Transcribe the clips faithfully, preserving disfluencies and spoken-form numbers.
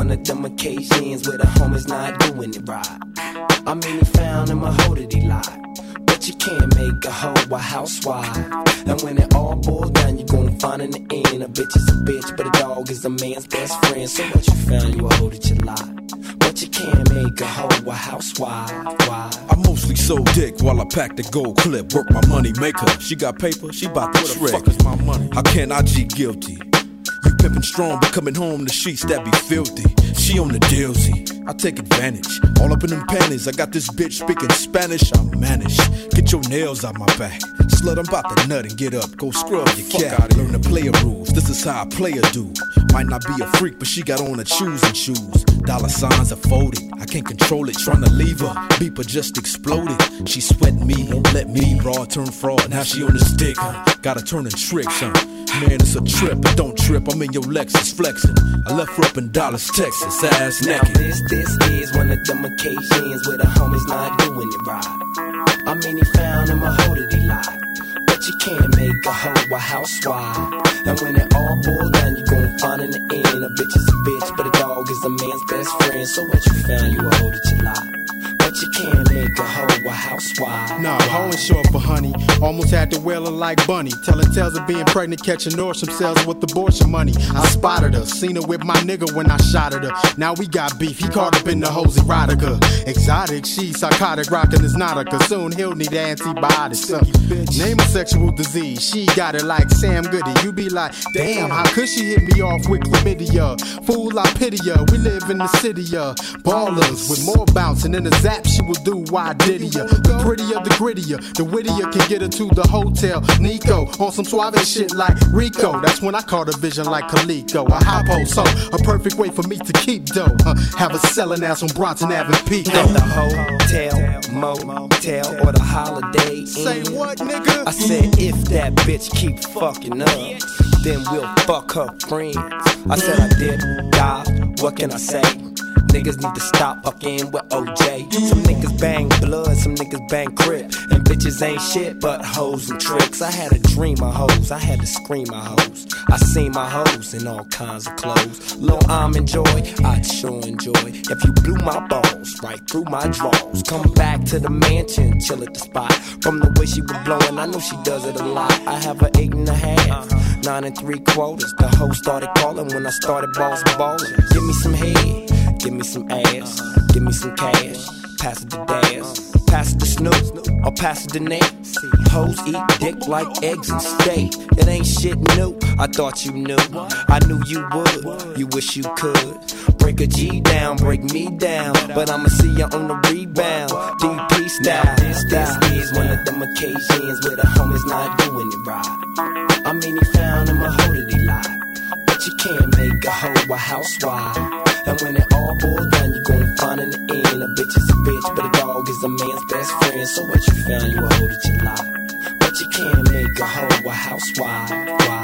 one of them occasions where the homies not doing it right. I mean, he found him a hoe that he lied, but you can't make a hoe a housewife. And when it all boils down, you're gonna find in the end a bitch is a bitch, but a dog is a man's best friend. So what you found, you a hoe that you lied, but you can't make a hoe a housewife. Why? I mostly sold dick while I packed the gold clip. Work my money maker. She got paper, she bout to trick. What the fuck is my money? How can I G guilty? You pimpin' strong, but coming home the sheets that be filthy. She on the dealsy, I take advantage. All up in them panties, I got this bitch speaking Spanish. I manage. Get your nails out my back. Slut, I'm about to nut and get up. Go scrub your cat. Learn the player rules. This is how a player do. Might not be a freak, but she got on her shoes and shoes. Dollar signs are folded. I can't control it. Trying to leave her. Beeper just exploded. She sweating me, won't let me. Broad turn fraud. Now she on this dick, huh? Gotta turn and tricks, huh? Man, it's a trip, but don't trip. I'm in your Lexus flexing. I left her up in Dallas, Texas, ass now naked. This, this is one of them occasions where the homies not doing it right. I mean, he found him a hoe that he lied, but you can't make a hoe a housewife. And when it all boils down, you're gonna find in the end a bitch is a bitch, but a dog is a man's best friend. So what you found, you a hoe that you lied, but you can't make a hoe a housewife. Nah, hoe ain't short for honey. Almost had to wail her like Bunny. Telling tales of being pregnant, catching Norsham cells with abortion money. I spotted her, seen her with my nigga when I shot at her. Now we got beef, he caught up in the hoes erotica. Exotic, she psychotic, rockin' his nautica. Soon he'll need antibiotics. So, name a sexual disease, she got it like Sam Goody. You be like, damn, how could she hit me off with chlamydia? Fool, I pity ya, we live in the city of ballers with more bouncing in the zap she will do. Why did ya? The prettier, the grittier, the wittier can get her to the hotel. Nico on some suave shit like Rico. That's when I caught a vision like Coleco. A high post, so a perfect way for me to keep dough. Uh, have a selling ass on Bronson Avenue Pico. At the hotel, motel, or the Holiday Inn. Say what, nigga? I said if that bitch keep fucking up, then we'll fuck her friends. I said I did, God, what can I say? Niggas need to stop fucking with O J. Some niggas bang blood, some niggas bang crip. And bitches ain't shit but hoes and tricks. I had a dream of hoes, I had to scream my hoes. I seen my hoes in all kinds of clothes. Lil' I'm enjoy, I'd sure enjoy if you blew my balls right through my drawers. Come back to the mansion, chill at the spot. From the way she was blowing, I know she does it a lot. I have a eight and a half, nine and three quarters. The hoe started calling when I started boss ballin'. Give me some head, give me some ass, give me some cash, pass it to Daz, pass it to Snoop, or pass it to Nate. Hoes eat dick like eggs and steak. It ain't shit new, I thought you knew. I knew you would, you wish you could. Break a G down, break me down, but I'ma see you on the rebound. D P style. This, this is one of them occasions where the homies not doing it right. I mean, he found him a hoe that he lied, but you can't make a hoe a housewife. And when it all boils down, you're gonna find in the end a bitch is a bitch, but a dog is a man's best friend. So what you found, you a hoe that you lie, but you can't make a hoe a housewife. Why?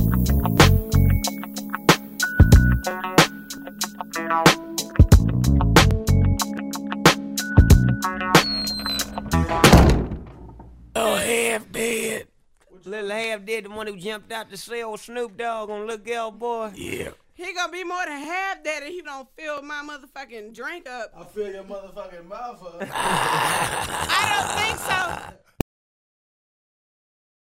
Oh, half dead. Little half dead, the one who jumped out to sell Snoop Dogg on Look Out Boy. Yeah. He gonna be more than half dead if he don't fill my motherfucking drink up. I fill your motherfucking mouth up.